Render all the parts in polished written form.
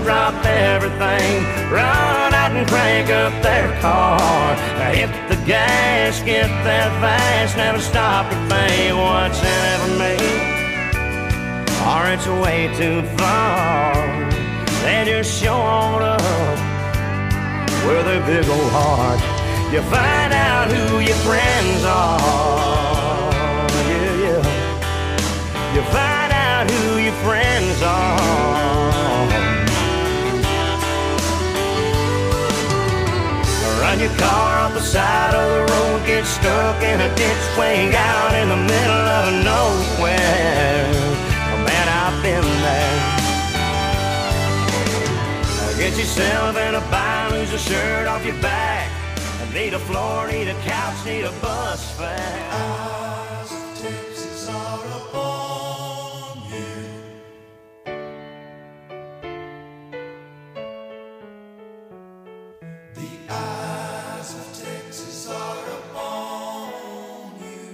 drop everything, run out and crank up their car. Hit the gas, get that fast, never stop to think what's in it for me, or it's way too far. They just show on up with a big old heart. You find out who your friends are, yeah, yeah. You find out who your friends are. Run your car off the side of the road, get stuck in a ditch way out in the middle of nowhere. Oh, man, I've been there. Get yourself in a bind, lose a shirt off your back. Need a floor, need a couch, need a bus fare. Eyes of Texas are upon you. The eyes of Texas are upon you.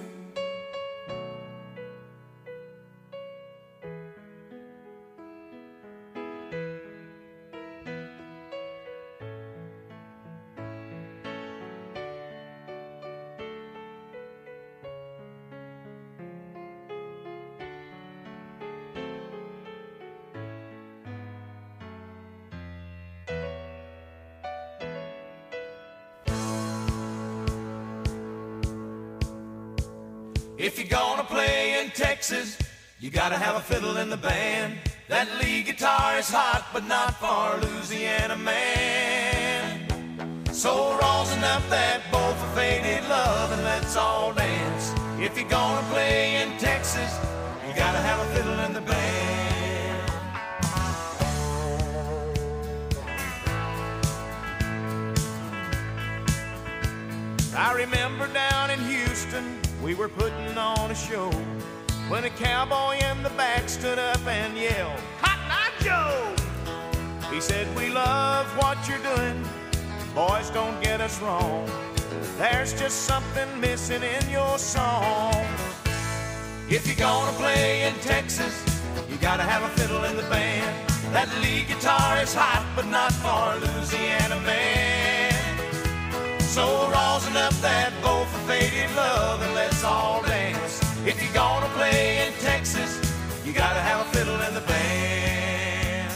If you're gonna play in Texas, you gotta have a fiddle in the band. That lead guitar is hot, but not for Louisiana man. So rosin up that bowl for faded love and let's all dance. If you're gonna play in Texas, you gotta have a fiddle in the band. I remember down in Houston, we were putting on a show when a cowboy in the back stood up and yelled, "Cotton Eye Joe!" He said, "We love what you're doing, boys, don't get us wrong. There's just something missing in your song. If you're gonna play in Texas, you gotta have a fiddle in the band. That lead guitar is hot, but not for Louisiana man. So rosin up that bowl for faded love and let's all dance. If you're gonna play in Texas, you gotta have a fiddle in the band."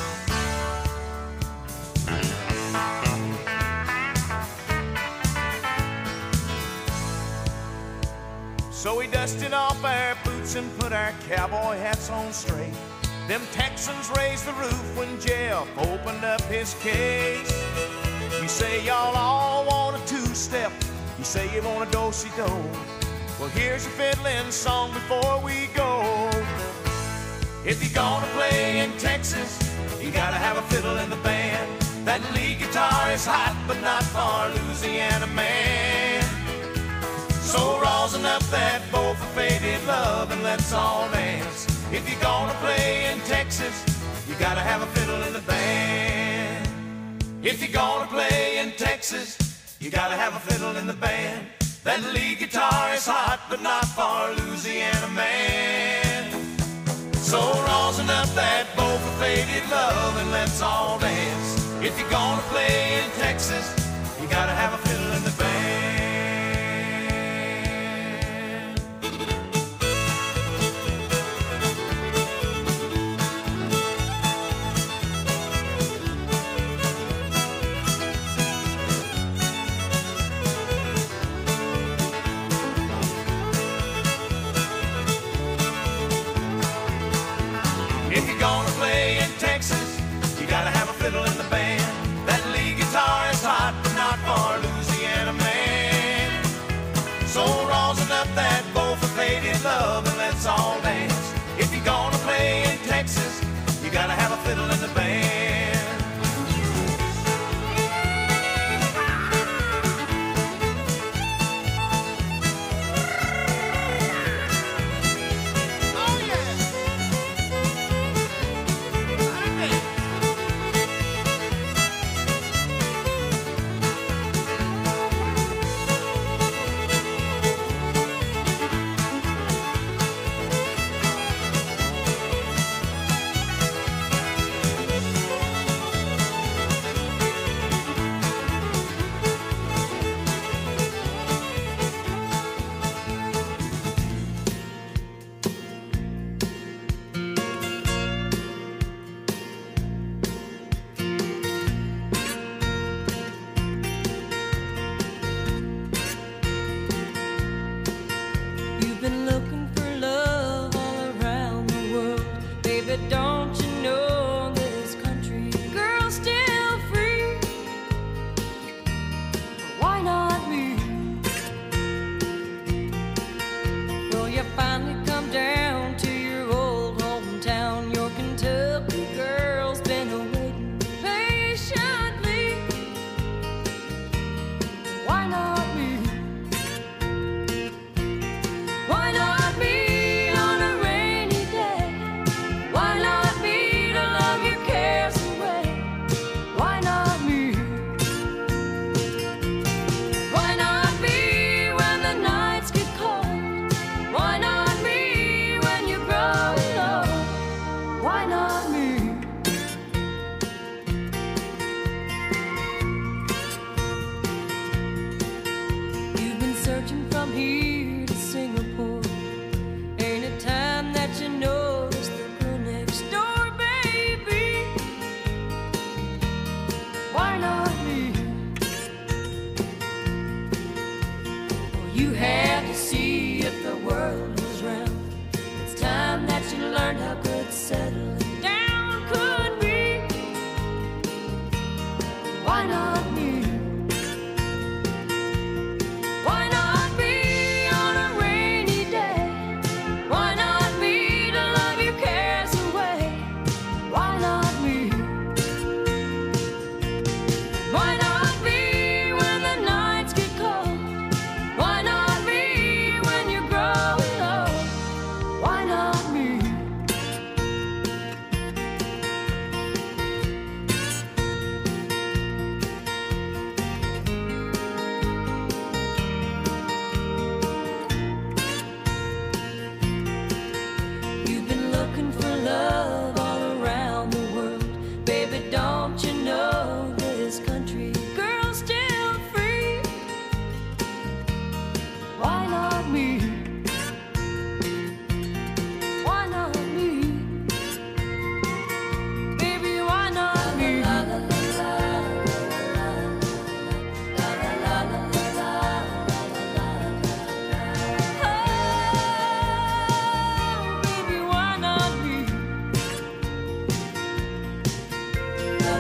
So we dusted off our boots and put our cowboy hats on straight. Them Texans raised the roof when Jeff opened up his case. You say y'all all want a two-step, you say you want a do-si-do. Well, here's a fiddling song before we go. If you're gonna play in Texas, you gotta have a fiddle in the band. That lead guitar is hot, but not for Louisiana man. So rosin up that bowl for faded love and let's all dance. If you're gonna play in Texas, you gotta have a fiddle in the band. If you're gonna play in Texas, you gotta have a fiddle in the band. That lead guitar is hot, but not for Louisiana man. So rosin up that bowl for faded love and let's all dance. If you're gonna play in Texas, you gotta have a fiddle in the band. If you're gonna play in Texas, you gotta have a fiddle in the band. That lead guitar is hot, but not for Louisiana.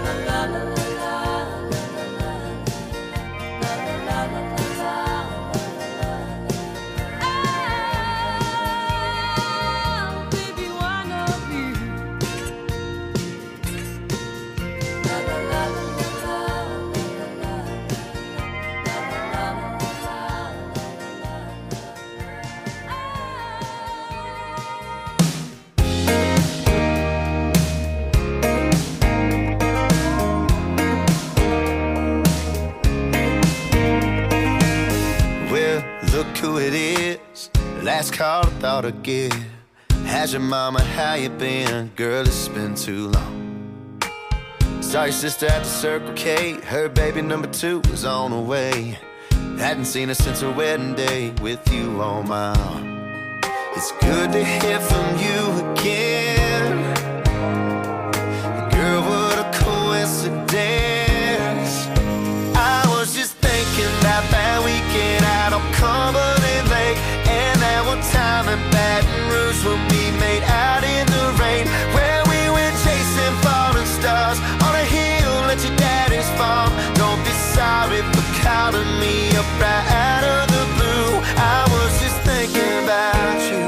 Who it is, last call I thought I'd give. How's your mama, how you been? Girl, it's been too long. Saw your sister at the Circle K. Her baby number 2 was on the way. Hadn't seen her since her wedding day with you on my arm. It's good to hear from you again. Girl, what a coincidence. I was just thinking about that weekend out on Cumberland Lake, and that one time in Baton Rouge when we made out in the rain, where we went chasing falling stars on a hill at your daddy's farm. Don't be sorry for calling me up right out of the blue. I was just thinking about you.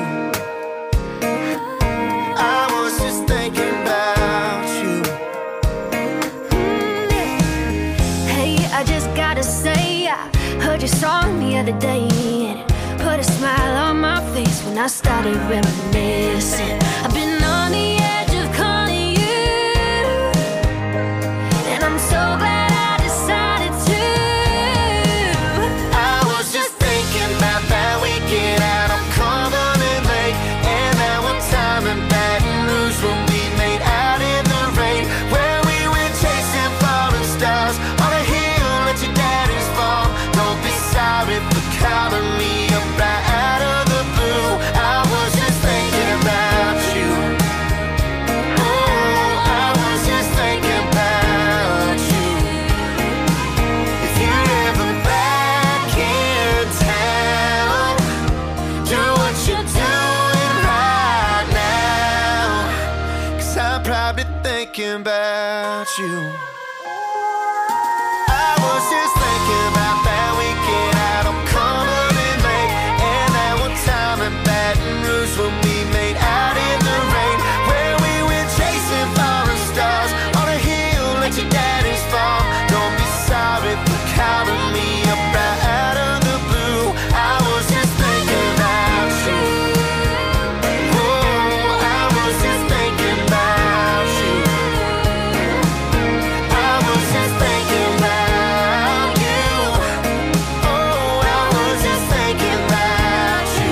I was just thinking about you. Hey, I just gotta say, I heard your song the other day, and it put a smile on my face when I started reminiscing. I've been on the edge of calling you, and I'm so glad I decided to. I was just thinking about that weekend out on Cumberland Lake, and that one time in Baton Rouge when we made out in the rain, where we went chasing falling stars on a hill at your daddy's farm. Don't be sorry for calling me up right out of the blue. I was just thinking about you. Oh, I was just thinking about you. If you're ever back in town, do what you're doing right now, 'cause I'm probably thinking about you. I was just thinking about that weekend out on Cumberland Lake, and that one time in Baton Rouge when we made out in the rain, where we went chasing falling stars on a hill at your daddy's farm. Don't be sorry for calling me up right out of the blue. I was just thinking about you. Oh, I was just thinking about you. I was just thinking about you. Oh, I was just thinking about you.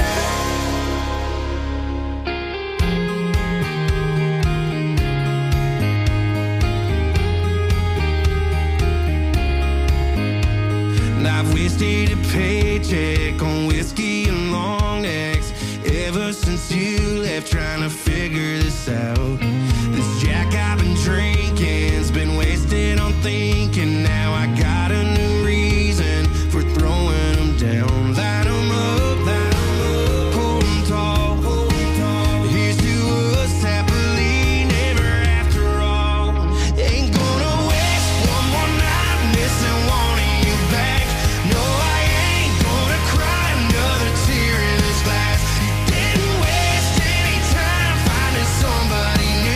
And I've wasted a paycheck on whiskey and long necks ever since you left, trying to figure this out. This Jack I've been drinking's been wasted on thinking. Now I got a new reason for throwing them down. Light 'em up, hold 'em tall. Here's to us happily never after all. Ain't gonna waste one more night missing wanting you back. No, I ain't gonna cry another tear in this glass. Didn't waste any time finding somebody new.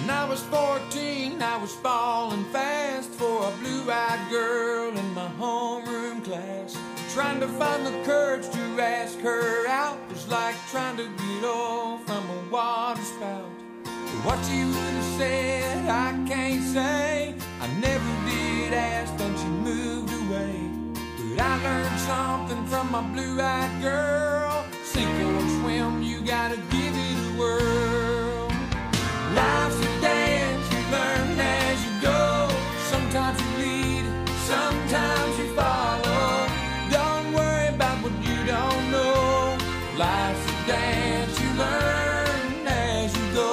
When I was 14, I was falling fast for a blue-eyed girl in my homeroom class. Trying to find the courage to ask her out was like trying to get oil from a water spout. But what you would have said, I can't say. I never did ask, then she moved away. But I learned something from my blue-eyed girl. Sink or swim, you gotta give it a whirl. Life's a dance, you learn as you go. Sometimes you lead, sometimes you follow. Don't worry about what you don't know. Life's a dance, you learn as you go.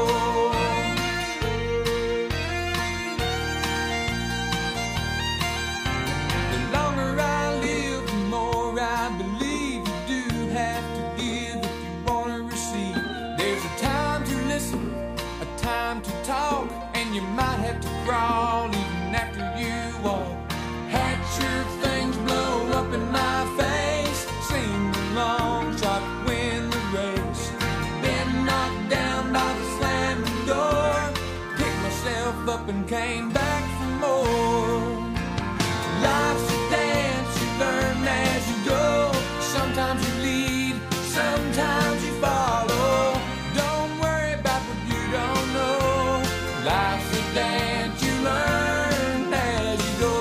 The longer I live, the more I believe you do have to give if you want to receive. There's a time to listen, a time to talk, and you might have to crawl even after you walk. Had sure things blow up in my face, sing the long shot, win the race. Been knocked down by the slamming door, picked myself up and came back for more. Life's a dance, you learn as you go. Sometimes you lead, sometimes you follow. Don't worry about what you don't know. Life's a dance, you learn as you go.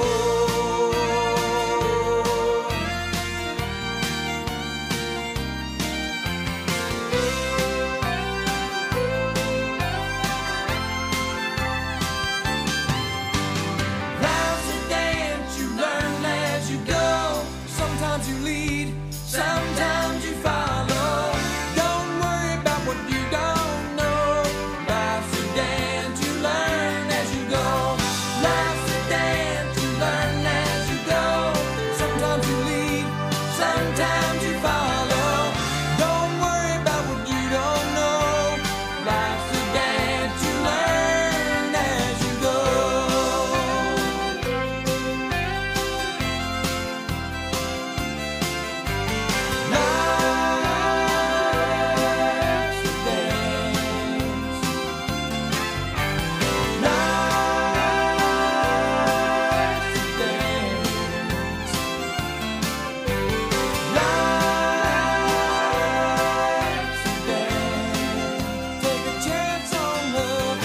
Life's a dance, you learn as you go. Sometimes you lead, sometimes you follow. Don't worry about what you don't know. Life's a dance, you learn as you go. Life's a dance, you learn as you go. Sometimes you lead, sometimes you follow. Don't worry about what you don't know. Life's a dance, you learn as you go. Life's a dance. Life's a dance. Life's a dance. Take a chance on love.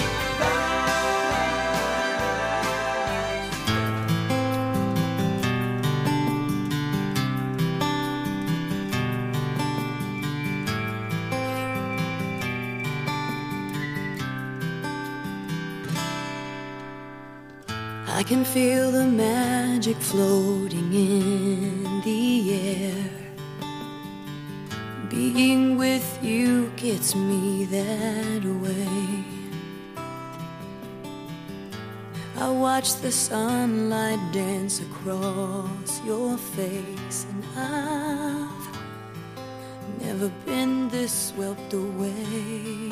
I can feel the magic floating in the air. Being with you gets me that way. I watch the sunlight dance across your face, and I've never been this swept away.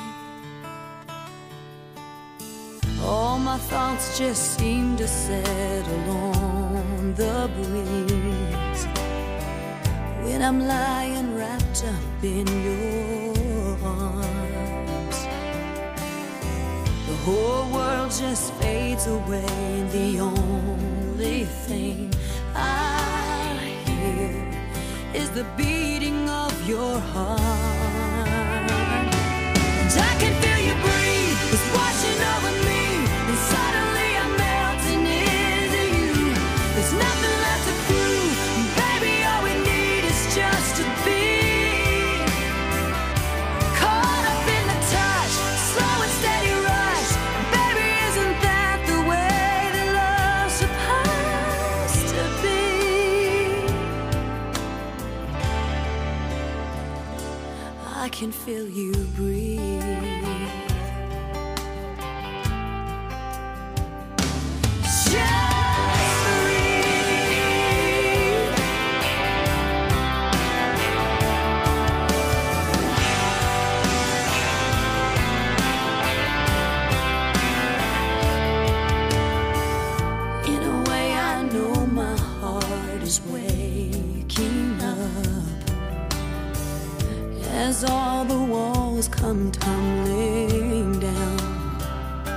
All my thoughts just seem to settle on the breeze when I'm lying wrapped up in your arms. The whole world just fades away, and the only thing I hear is the beating of your heart. And I can feel you breathe, it's washing over me. And suddenly I'm melting into you. There's nothing left to prove. Baby, all we need is just to be caught up in the touch, slow and steady rush. Baby, isn't that the way that love's supposed to be? I can feel you breathe. As all the walls come tumbling down,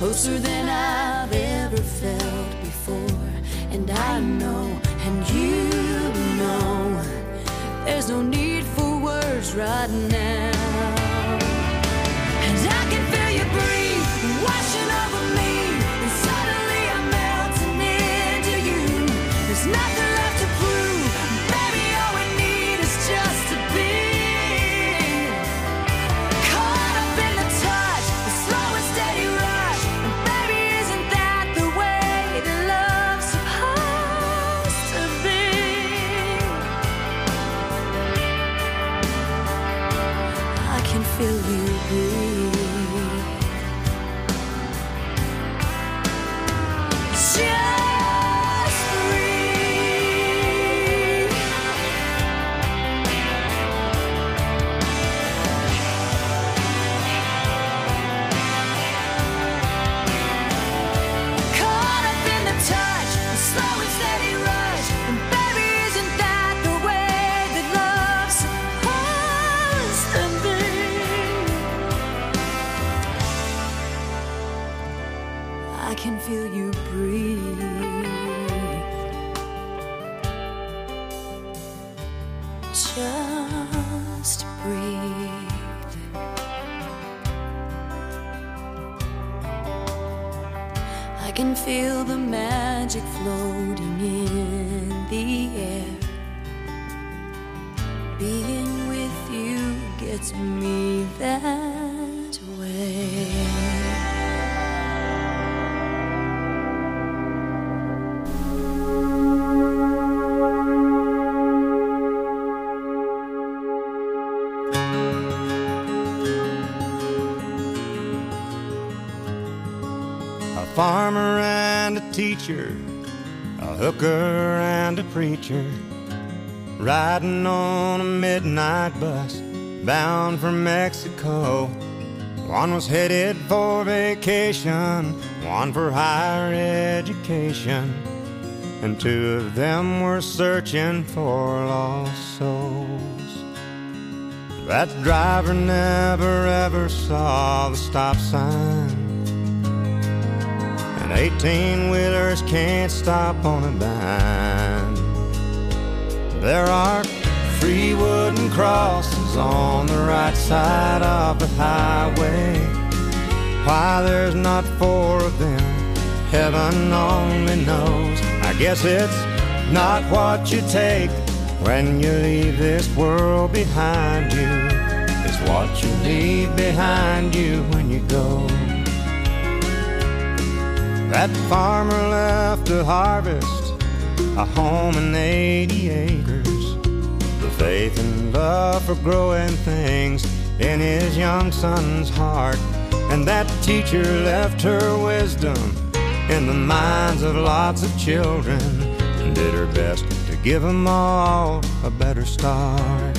closer than I've ever felt before. And I know, and you know, there's no need for words right now. And I can feel you breathe, washing over me, and suddenly I'm melting into you. There's nothing left to prove, baby, all we need is just to be. Caught up in the touch, the slow and steady rush, and baby, isn't that the way that love's supposed to be? I can feel you breathe. Just breathe. Caught up in the touch, the slow and steady rush, and baby, isn't that the way that love's supposed to be? I can feel you breathe. Just breathe. I can feel the magic floating in the air. Being with you gets me that way. A farmer and a teacher, a hooker and a preacher, riding on a midnight bus bound for Mexico. One was headed for vacation, one for higher education, and two of them were searching for lost souls. That driver never ever saw the stop sign, and 18-wheelers can't stop on a dime. There are 3 wooden crosses on the right side of the highway. Why there's not 4 of them, heaven only knows. I guess it's not what you take when you leave this world behind you. It's what you leave behind you when you go. That farmer left to harvest a home and 80 acres, the faith and love for growing things in his young son's heart. And that teacher left her wisdom in the minds of lots of children, and did her best to give them all a better start.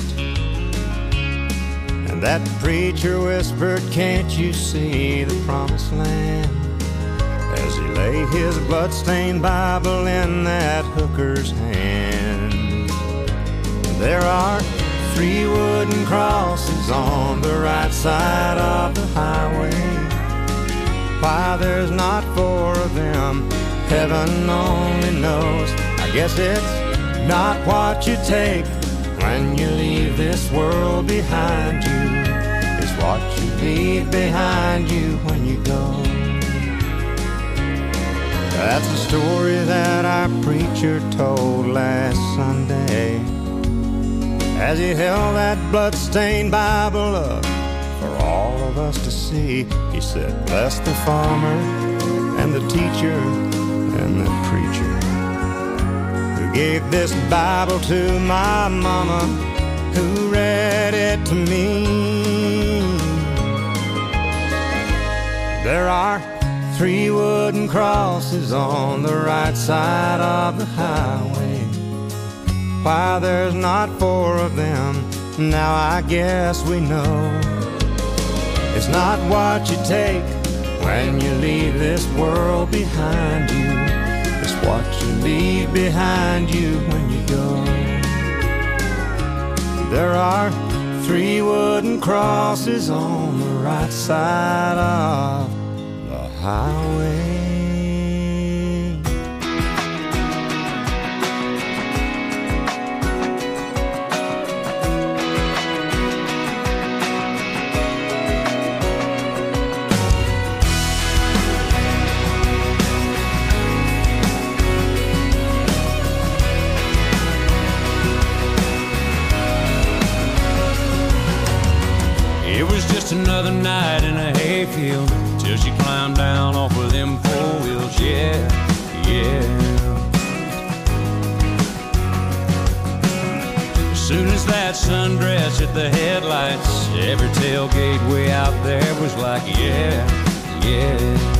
And that preacher whispered, "Can't you see the promised land?" as he lay his bloodstained Bible in that hooker's hand. There are 3 wooden crosses on the right side of the highway. Why there's not 4 of them, heaven only knows. I guess it's not what you take when you leave this world behind you. It's what you leave behind you when you go. That's the story that our preacher told last Sunday as he held that bloodstained Bible up for all of us to see. He said, "Bless the farmer and the teacher and the preacher who gave this Bible to my mama, who read it to me." There are 3 wooden crosses on the right side of the highway. Why there's not 4 of them, now I guess we know. It's not what you take when you leave this world behind you. It's what you leave behind you when you go. There are 3 wooden crosses on the right side of the highway. It was just another night in a hayfield till she climbed down off of them 4 wheels, yeah, yeah. As soon as that sundress hit the headlights, every tailgate way out there was like, yeah, yeah.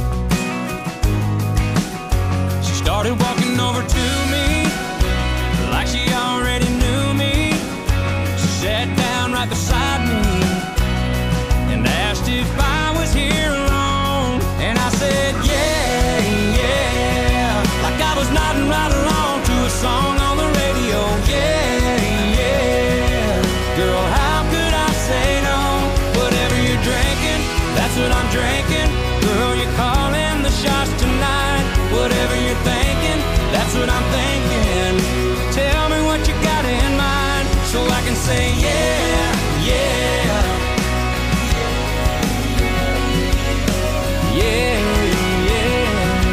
She started walking over to me like she already knew me. She sat down right beside me and asked if I was here alone. And I said, yeah, yeah, like I was nodding right along to a song on the radio, yeah, yeah. Girl, how could I say no? Whatever you're drinking, that's what I'm drinking. Girl, you're calling the shots tonight. Whatever you're thinking, that's what I'm thinking. Tell me what you got in mind so I can say, yeah, yeah. Yeah, yeah.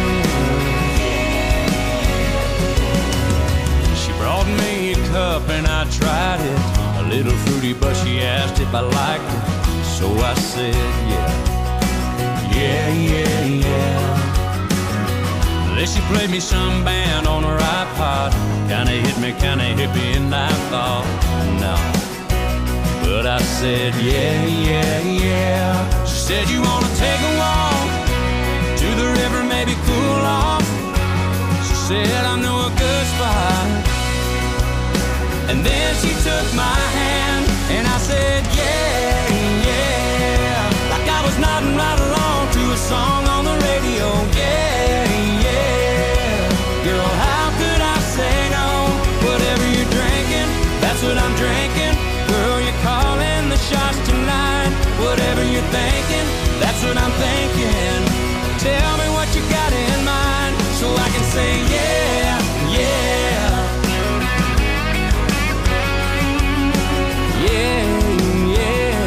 She brought me a cup and I tried it. A little fruity, but she asked if I liked it. So I said, yeah, yeah, yeah, yeah. Then she played me some band on her iPod. Kinda hit me, and I thought, no. But I said, yeah, yeah, yeah. She said, you wanna take a walk to the river, maybe cool off. She said, I know a good spot. And then she took my hand and I said, yeah, yeah. Like I was nodding right along to a song on the radio, yeah, yeah. Girl, how could I say no? Whatever you're drinking, that's what I'm drinking. Girl, you're calling the shots tonight. Whatever you're thinking, that's what I'm thinking. Tell me what you got in mind so I can say yeah, yeah. Yeah, yeah.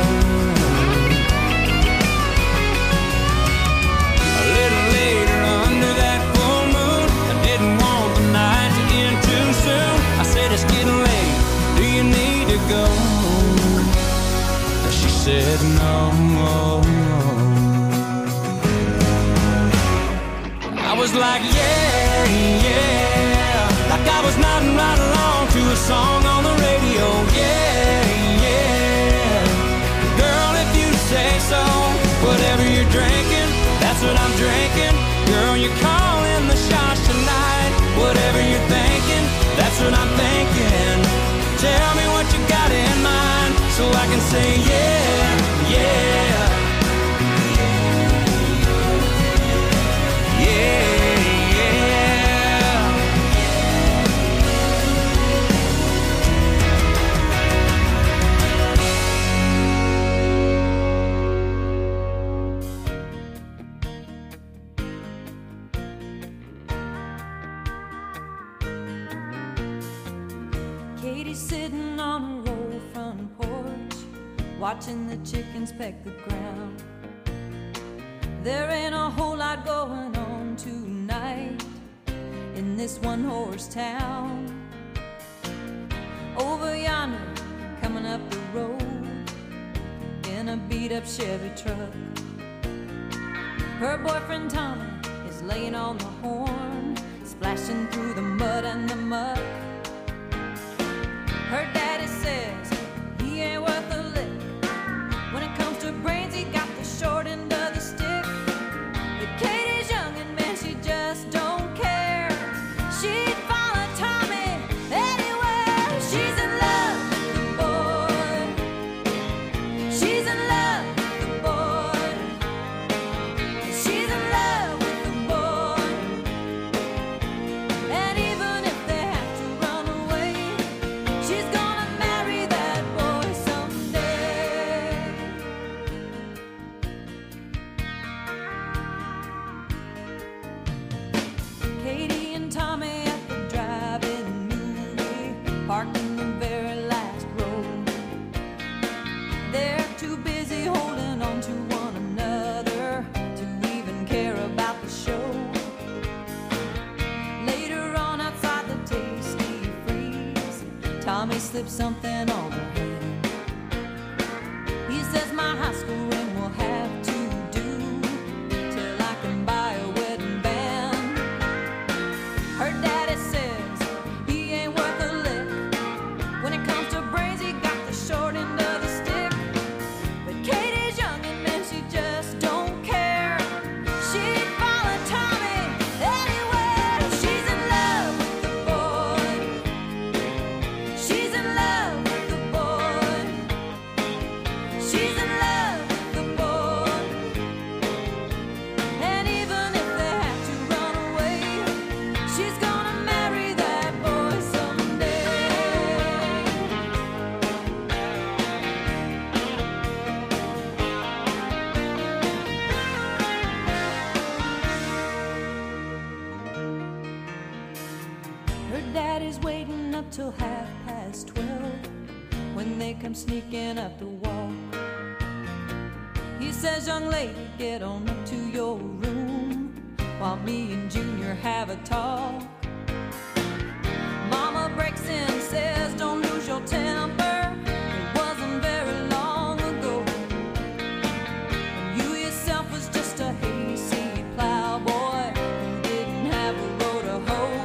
A little later under that full moon, I didn't want the night to end too soon. I said it's getting late, do you need to go? She said no. I was like, yeah, yeah. Like I was nodding right along to a song on the radio, yeah, yeah. Girl, if you say so, whatever you're drinking, that's what I'm drinking. Girl, you're calling the shots tonight. Whatever you're thinking, that's what I'm thinking. Tell me what you got in mind so I can say yeah, yeah. Katie's sitting on her old front porch, watching the chickens peck the ground. There ain't a whole lot going on tonight in this one-horse town. Over yonder, coming up the road in a beat-up Chevy truck, her boyfriend Tommy is laying on the horn, splashing through the mud and the muck. Her daddy says he ain't worth a lick. When it comes to brains, he got the short end of the stick. But Katie's young and man, she just don't care. She'd follow Tommy anywhere. She's in love with the boy. She's in love with the boy. She's in love with the boy. And even if they have to run away, she's gonna marry the slip something on her hand. He says my high school ring will have to do till I can buy a wedding band. Her daddy says he ain't worth a lick. When it comes to brains, he got the short end of the stick. But Katie's young and then she just don't care. She'd follow Tommy anywhere. She's in love with the boy. She's in love with the boy. She's in love with the boy. And even if they have to run away, she's gonna marry that boy someday. Her daddy's waiting up till 12:30 when they come sneaking up the wall. He says, young lady, get on up to your room while me and Junior have a talk. Mama breaks in, says, don't lose your temper. It wasn't very long ago when you yourself was just a hayseed plowboy who didn't have a row to hoe.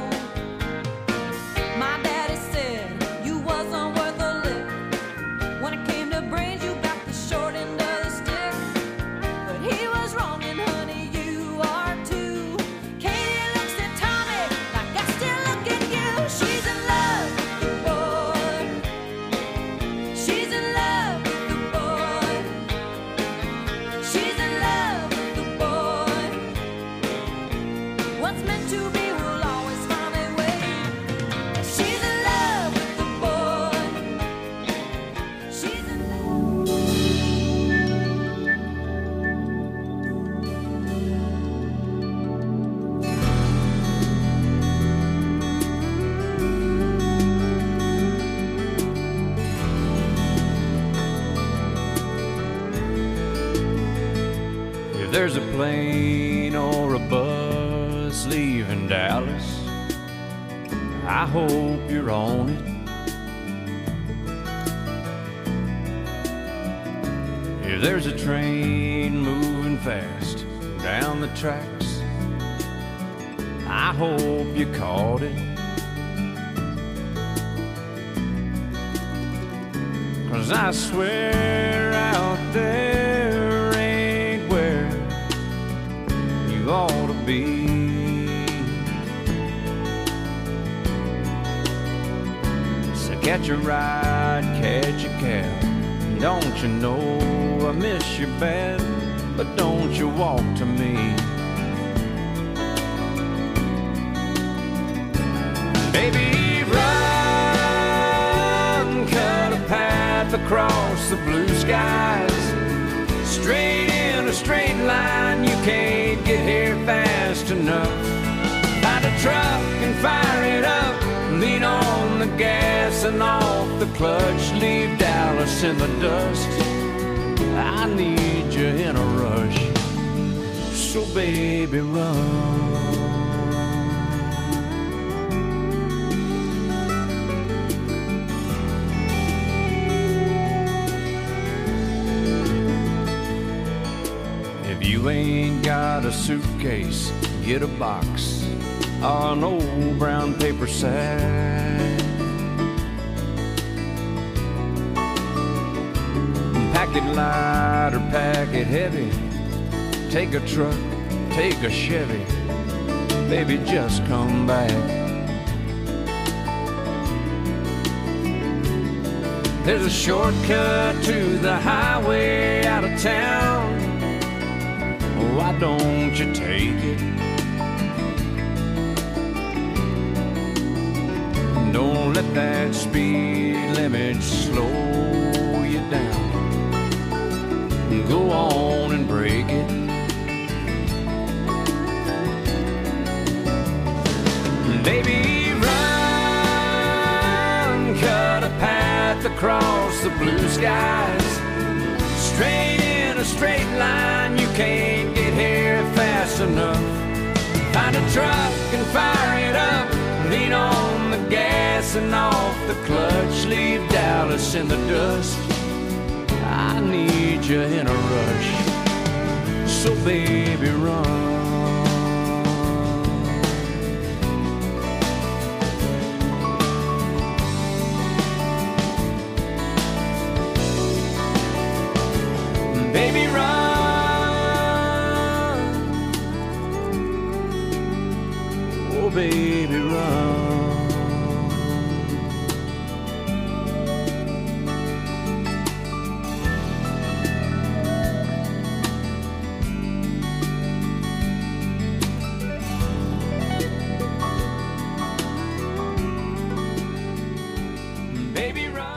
My daddy said you wasn't worth a lick. When it came to brains, you got the short end of the stick. But he was wrong, and honey, you are too. Katie looks at Tommy like I still look at you. She's in love with the boy. She's in love with the boy. She's in love with the boy. What's meant to be will always find a way. She's in love with the boy. She's in love. If there's a plane or a bus leaving Dallas, I hope you're on it. If there's a train moving fast down the tracks, I hope you caught it. 'Cause I swear out there ain't where you ought to be. So catch a ride, catch a cab. Don't you know I miss you bad, but don't you walk to me. Baby, run, cut a path across the blue skies. Straight in a straight line, you can't get here fast enough. Find a truck and fire it up. Lean on the gas and off the clutch. Leave Dallas in the dust. I need you in a rush. So baby, run. If you ain't got a suitcase, get a box or an old brown paper sack. Pack it light or pack it heavy. Take a truck, take a Chevy. Baby, just come back. There's a shortcut to the highway out of town. Why don't you take it? Don't let that speed limit slow you down. Go on and break it. Baby, run, cut a path across the blue skies. Straight in a straight line, you can't get here fast enough. Find a truck and fire it up. Lean on the gas and off the the clutch, leave Dallas in the dust. I need you in a rush, so baby run. Baby run, oh baby run. Baby run.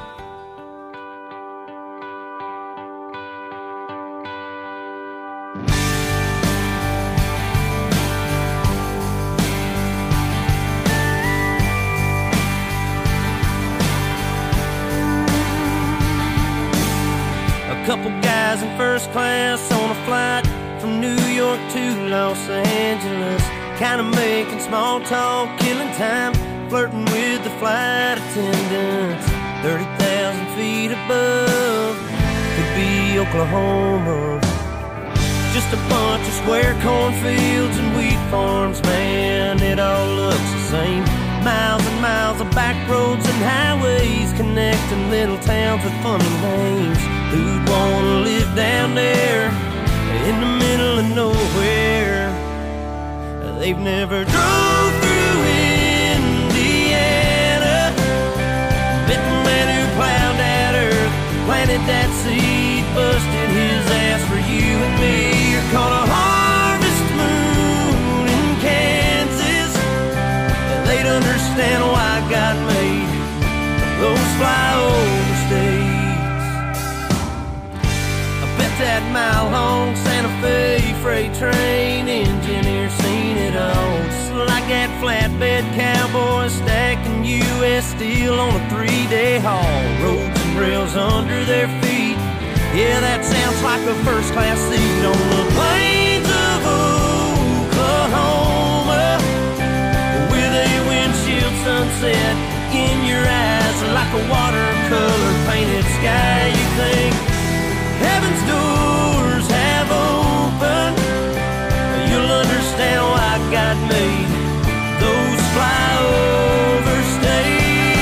Couple guys in first class on a flight from New York to Los Angeles, kind of making small talk, killing time, flirting with the flight attendants. 30,000 feet above, could be Oklahoma. Just a bunch of square cornfields and wheat farms, man, it all looks the same. Miles and miles of back roads and highways connecting little towns with funny names. Who'd wanna live down there in the middle of nowhere? They've never drove through Indiana, met the man who plowed that earth, planted that seed, busted his ass for you and me. You're caught a harvest moon in Kansas. They'd understand why God made those flyover states. I bet that mile-long Santa Fe freight train engineer seen it all. Just like that flatbed cowboy stacking U.S. steel on a 3-day haul. Roads and rails under their feet. Yeah, that sounds like a first-class seat on the plains of Oklahoma, with a windshield sunset in your eyes like a watercolor painted sky. You think heaven's doors have opened, you'll understand why God made those flyover states.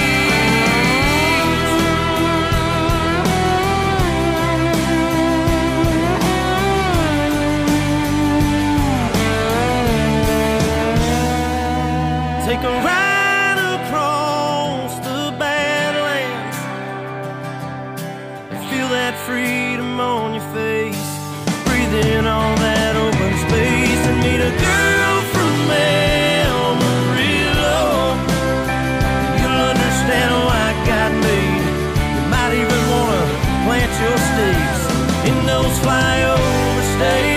Take a ride across the Badlands, feel that freedom on your face, breathe in all that open space, and meet a girl from Amarillo. You'll understand why God made. You might even wanna plant your stakes in those flyover states.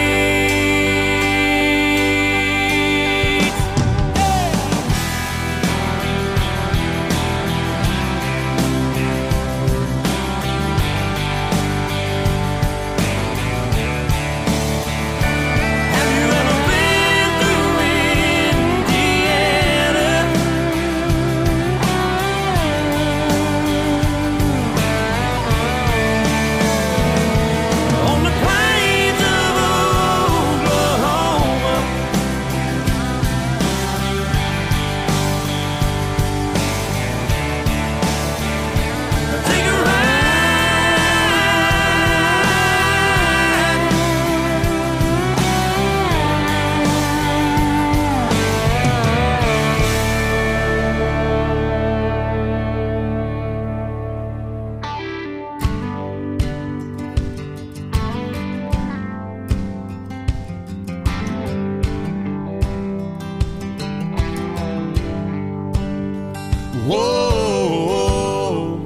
Whoa,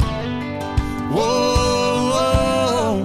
whoa, whoa.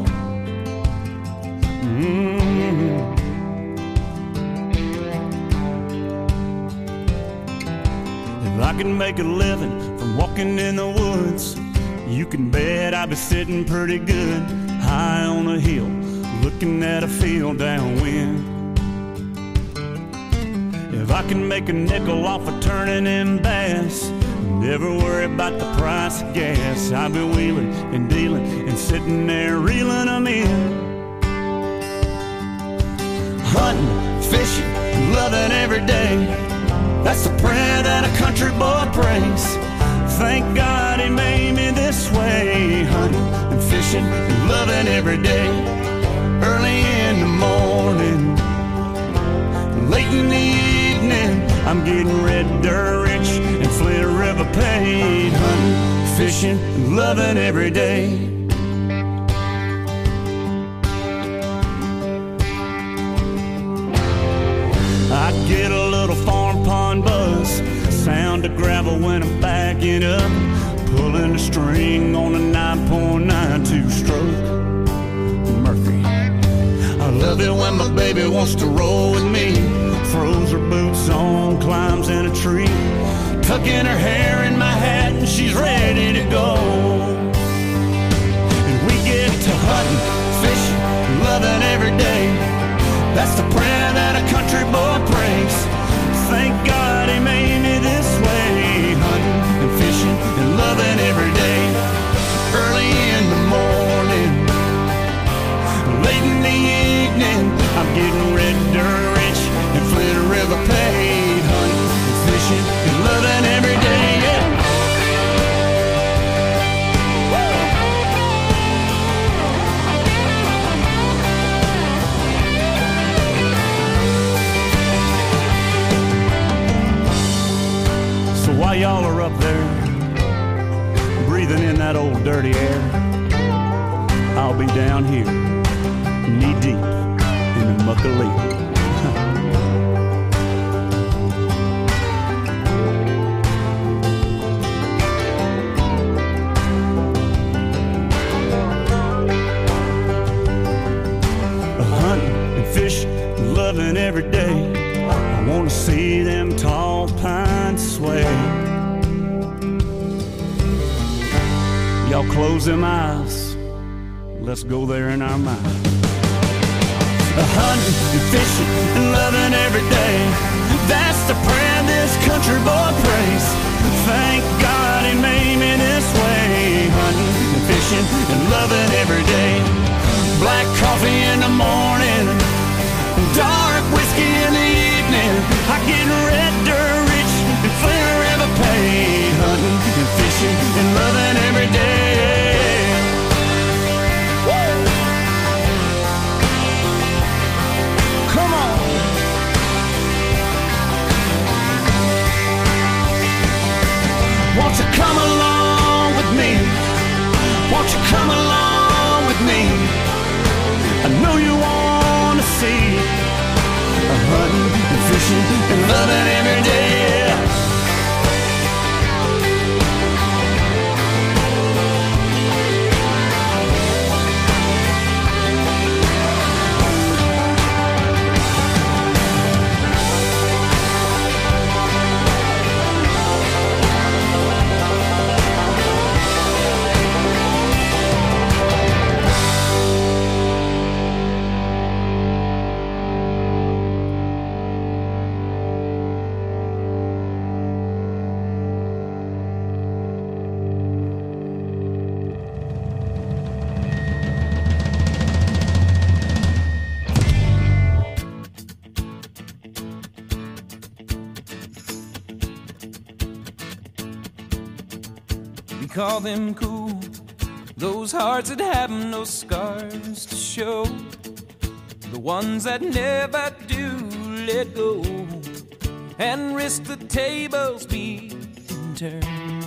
If I can make a living from walking in the woods, you can bet I'd be sitting pretty good, high on a hill, looking at a field downwind. If I can make a nickel off of turning in bass, Never worry about the price of gas. I've been wheeling and dealing and sitting there reeling them in. Hunting, fishing, loving every day. That's the prayer that a country boy prays. Thank God he made me this way. Hunting and fishing and loving every day. Early in the morning, late in the evening, I'm getting red dirt rich and Flint River paid. Hunting, fishing, and loving every day. I get a little farm pond buzz, sound of gravel when I'm backing up, pulling the string on a 9.92 stroke Murphy. I love it when my baby wants to roll with me, throws her boots on, climbs in a tree, tucking her hair in my hat and she's ready to go. And we get to hunting, fishing, loving every day. That's the prayer that a country boy prays. Thank God he made me this way. Hunting and fishing and loving every day. Early in the morning, late in the evening, I'm getting red dirt rich and Flint River paid. Hunting and fishing and loving every day, yeah. While y'all are up there, breathing in that old dirty air, I'll be down here, knee deep in the muck of leaf. Hunting and fishing, loving every day. I wanna see them tall pines sway. Y'all close them eyes, let's go there in our mind. Hunting and fishing and loving every day. That's the prayer this country boy prays. Thank God he made me this way. Hunting and fishing and loving every day. Black coffee in the morning, dark whiskey in the evening. I get red dirt rich and Flint River paid. Hunting and fishing and loving every day. Woo! Come on. Won't you come along with me? Won't you come along with me? I know you want to see hunting and fishing and loving every day. Call them cool, those hearts that have no scars to show, the ones that never do let go and risk the tables being turned.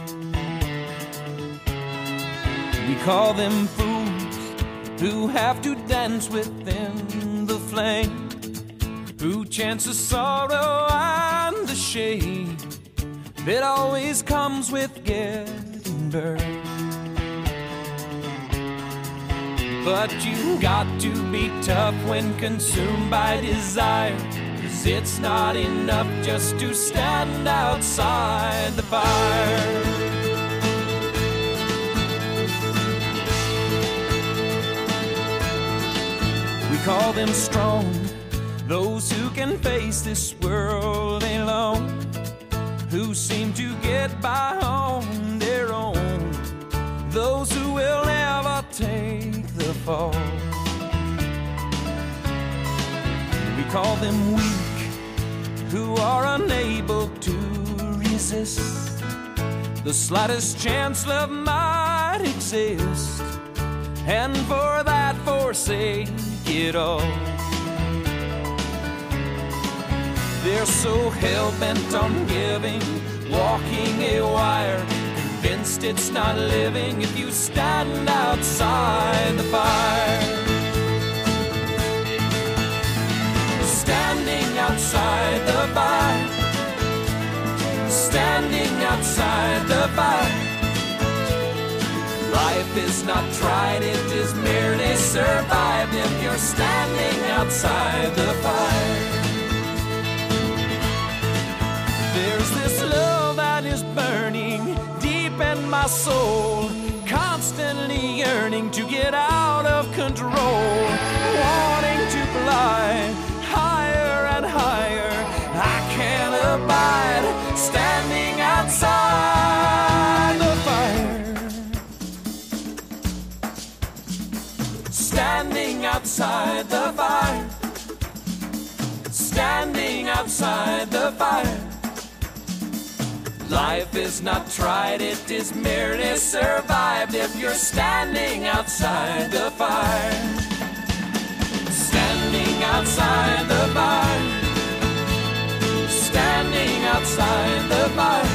We call them fools who have to dance within the flame, who chance the sorrow and the shame that always comes with getting burned. But you got to be tough when consumed by desire, 'cause it's not enough just to stand outside the fire. We call them strong, those who can face this world alone, who seem to get by on fall. We call them weak, who are unable to resist the slightest chance love might exist, and for that forsake it all. They're so hell-bent on giving, walking a wire, convinced it's not living if you stand outside the fire. Standing outside the fire, standing outside the fire. Life is not tried, it is merely survived if you're standing outside the fire. There's this love that is burning deep in my soul, constantly yearning to get out of control, wanting to fly higher and higher. I can't abide standing outside the fire. Standing outside the fire. Standing outside the fire. Life is not tried, it is merely survived if you're standing outside the fire. Standing outside the fire. Standing outside the fire.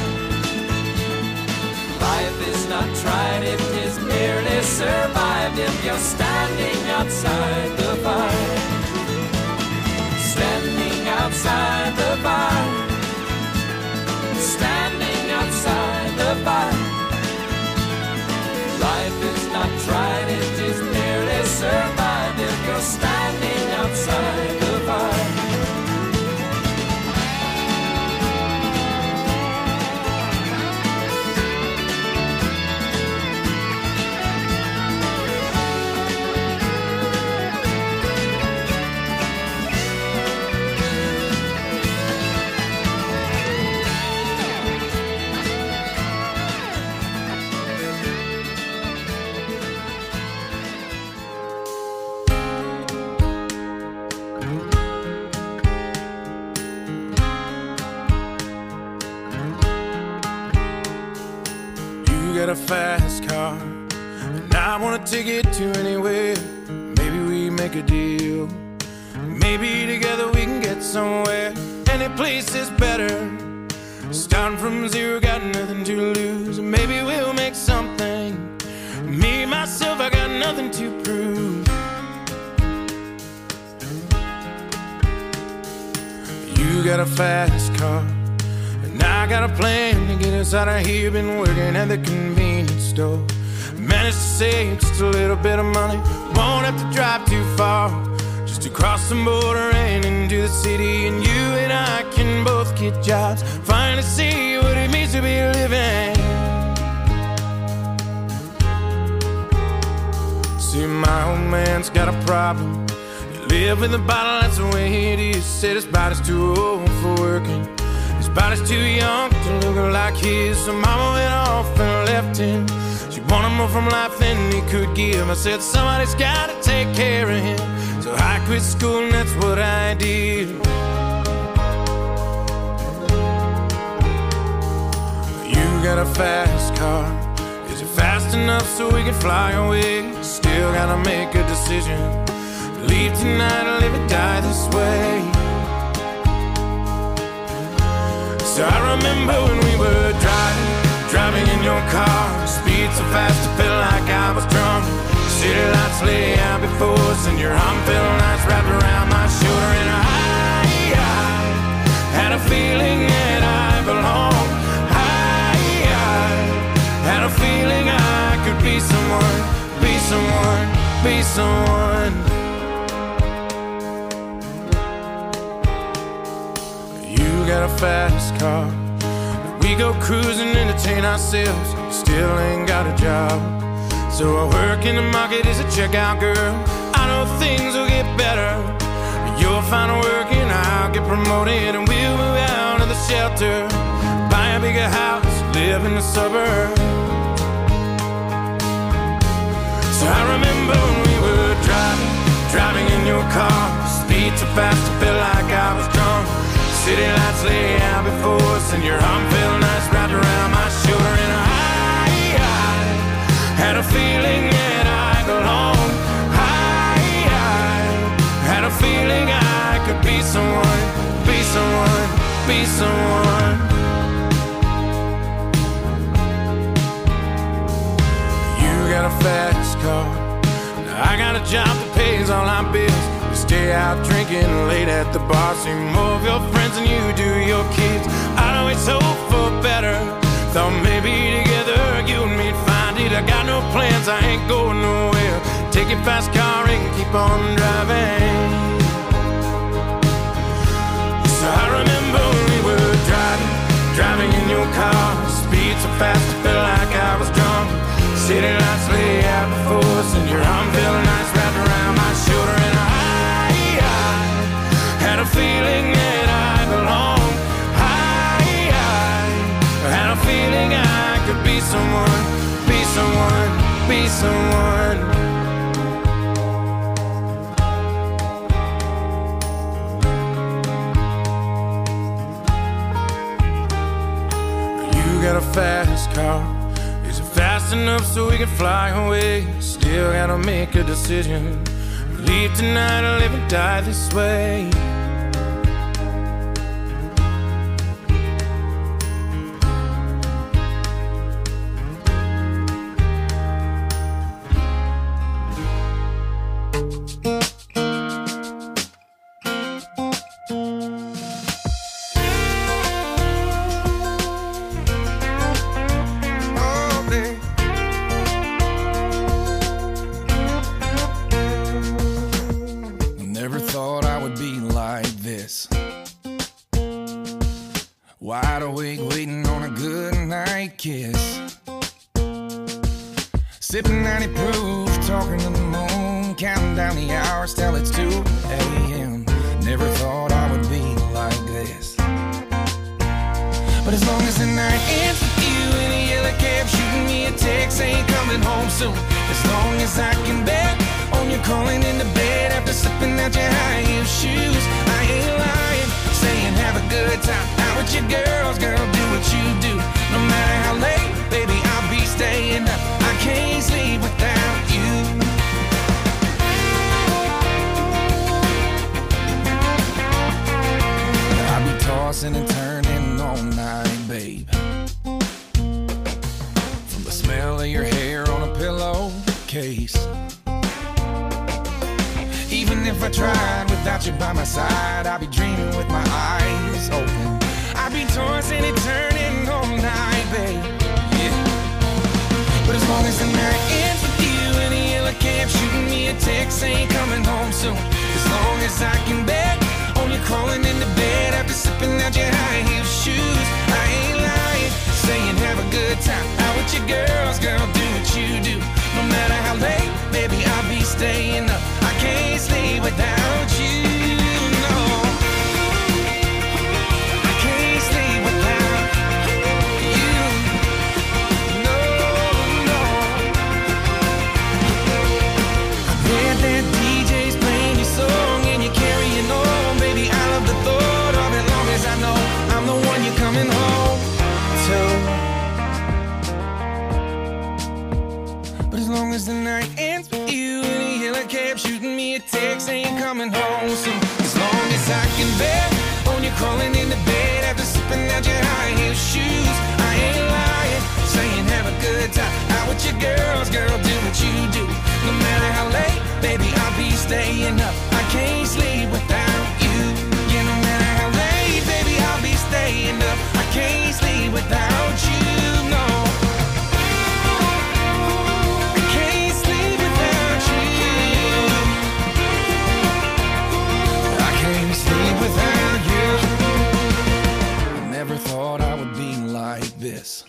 Life is not tried, it is merely survived if you're standing outside the fire. Standing outside the fire. Standing outside the fire. Life is not tried, it is merely survived if you're standing outside the fire. Got a fast car, and I wanna take it to anywhere. Maybe we make a deal. Maybe together we can get somewhere. Any place is better. Starting from zero, got nothing to lose. Maybe we'll make something. Me, myself, I got nothing to prove. You got a fast car, I got a plan to get us out of here. Been working at the convenience store. Managed to save just a little bit of money. Won't have to drive too far, just to cross the border and into the city. And you and I can both get jobs, finally see what it means to be living. See, my old man's got a problem. He live with a bottle, that's the way it is. Said his body's too old for working, his body's too young to look like his. So mama went off and left him. She wanted more from life than he could give. I said somebody's gotta take care of him. So I quit school and that's what I did. You got a fast car. Is it fast enough so we can fly away? Still gotta make a decision. Leave tonight or live or die this way. So I remember when we were driving in your car. Speed so fast I felt like I was drunk. City lights lay out before us, and your arm felt nice wrapped around my shoulder. And I had a feeling that I belonged. I had a feeling I could be someone, be someone, be someone. Got a fast car. We go cruising, entertain ourselves. Still ain't got a job. So I work in the market as a checkout girl. I know things will get better. You'll find work and I'll get promoted, and we'll move out of the shelter, buy a bigger house, live in the suburbs. So I remember when we were in your car, speed so fast I felt like I was drunk. City lights lay out before us, and your arm felt nice wrapped around my shoulder. And I had a feeling that I belonged. I had a feeling I could be someone, be someone, be someone. You got a fast car, I got a job that pays all our bills. We stay out drinking late at the bar, see more of your friends than you do your kids. I'd always hope for better, thought maybe together you and me'd find it. I got no plans, I ain't going nowhere. Take your fast car and keep on driving. So I remember we were driving in your car, speed so fast I felt like I was drunk. City lights lay out before us, and your arm felt nice wrapped around my shoulder. And I had a feeling that I belonged. I had a feeling I could be someone, be someone, be someone. You got a fast car, fast enough so we can fly away. Still gotta make a decision, leave tonight or live and die this way. Wide awake, waiting on a good night kiss. Sipping 90 proof, talking to the moon, counting down the hours till it's 2 a.m. Never thought I would be like this. But as long as the night ends with you in a yellow cab, shooting me a text, ain't coming home soon. As long as I can bet on you calling into bed after slipping out your high heel shoes, I ain't lying, saying have a good time out with your girls, girl, do what you do. No matter how late, baby, I'll be staying up. I can't sleep without you. I'll be tossing and turning all night, babe. From the smell of your hair on a pillowcase. Even if I tried without you by my side, I'd be dreaming with my eyes open. I'd be tossing and turning all night, babe. Yeah. But as long as the night ends with you in a yellow cab, shooting me a text, ain't coming home soon. As long as I can bet on you crawling into bed after sipping out your high heel shoes, I ain't lying, saying have a good time out with your girls, girl, do what you do. No matter how late, baby, I'll be staying up. I can't sleep without you, no. I can't sleep without you, no, no. I bet that DJ's playing your song and you're carrying on, baby, I love the thought of it, long as I know I'm the one you're coming home to. But as long as the night ends with you in a yellow cab, shooting me a text, ain't coming home soon. As long as I can bet on you crawling into bed after sipping out your high heel shoes, I ain't lying, saying have a good time out with your girls, girl, do what you do. No matter how late, baby, I'll be staying up. I can't sleep without you. Yeah, no matter how late, baby, I'll be staying up. I can't sleep without you, no. Without you, I never thought I would be like this.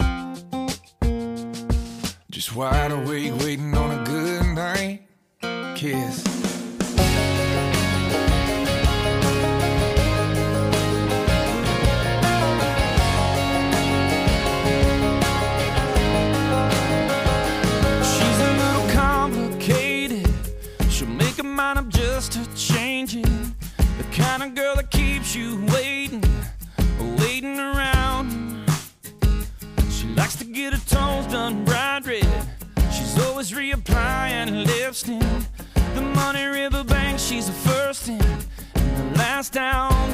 Just wide awake, waiting on a good night kiss. She's a little complicated. She'll make a mind up just to was reapplying lipstick. The Money River Bank, she's the first in and the last down.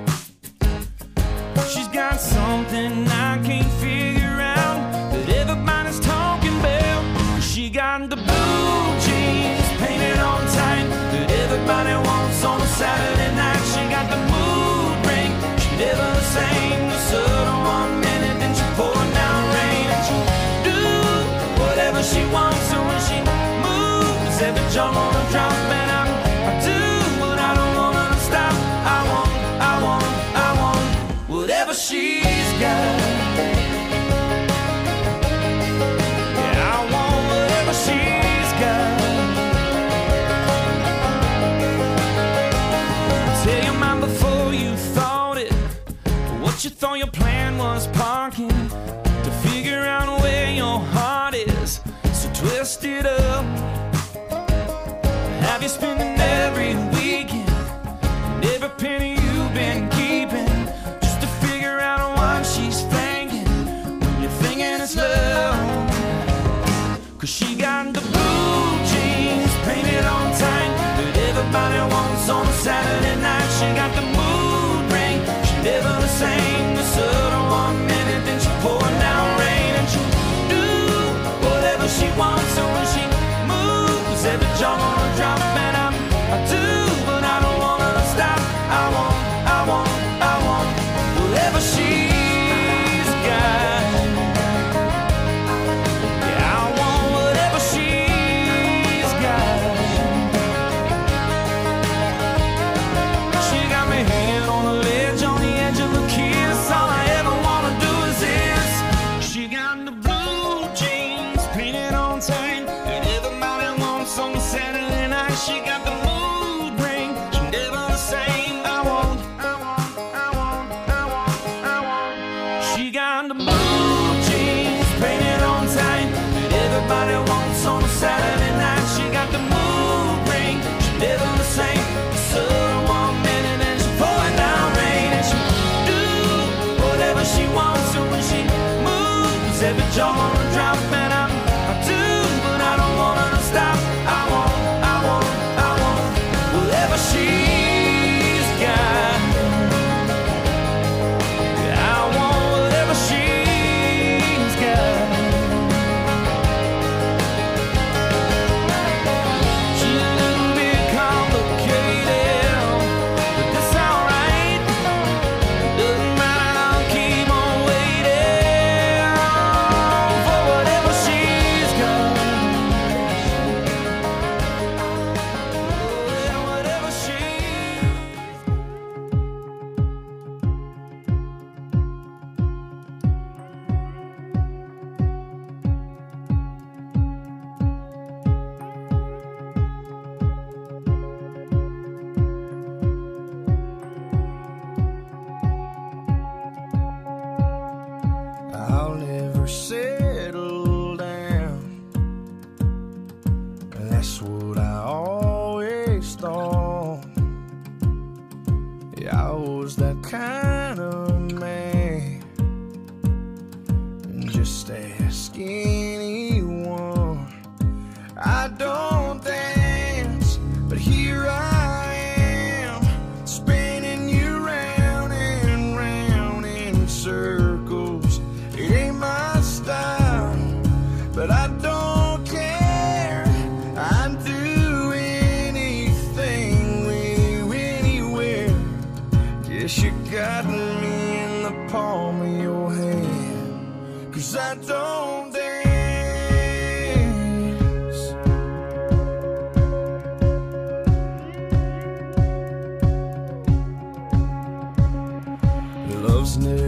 She's got something I can't figure out that everybody's talking about. She got the blue jeans painted on tight that everybody wants on a Saturday night. She got the mood ring, she never the same. The sun on 1 minute, then she pouring down rain. And she do whatever she wants, so when she moves, every jump on a drop. And I do, but I don't want her to stop. I want whatever she's got. Yeah, I want whatever she's got. Tell your mind before you thought it. What you thought your plan was parking to figure out where your heart is. So twist it up. Have you spending every weekend and every penny you've been keeping just to figure out what she's thinking when you're thinking it's love? Cause she got the blue jeans painted on tight that everybody wants on a Saturday night. She got the mood ring, she never the same. The sun on 1 minute, then she pouring down rain. And she do whatever she wants, so when she moves, every jump on a drop. And I do, but I don't want her to stop. I want whatever she's got. Yeah, I want whatever she's got. She got me hanging on the ledge, on the edge of a kiss. All I ever wanna do is this. She got the blue jeans painted on tight that everybody wants on Saturday night. She got the mood ring, she never the same. I want. She got the blue jeans painted on tight that everybody wants on a Saturday night. She got the mood ring, she never the same. The sun 1 minute and she pouring down rain. And she do whatever she wants, so when she moves, every jump on a drop. And I do, but I don't want her to stop. I want whatever she's got. Yeah, I want whatever she's got. She's a little bit complicated, but that's alright. Doesn't matter, I'll keep on waiting for whatever she's got. Yeah, whatever she's I'll never settle down. That's what I always thought. Yeah, I was that kind of man. And just ask anyone. I don't dance, but here I am, spinning you round and round in circles. It ain't my style, but I don't care. I'd do anything with you anywhere. Guess you got me in the palm of your hand, 'cause I don't dance. Love's never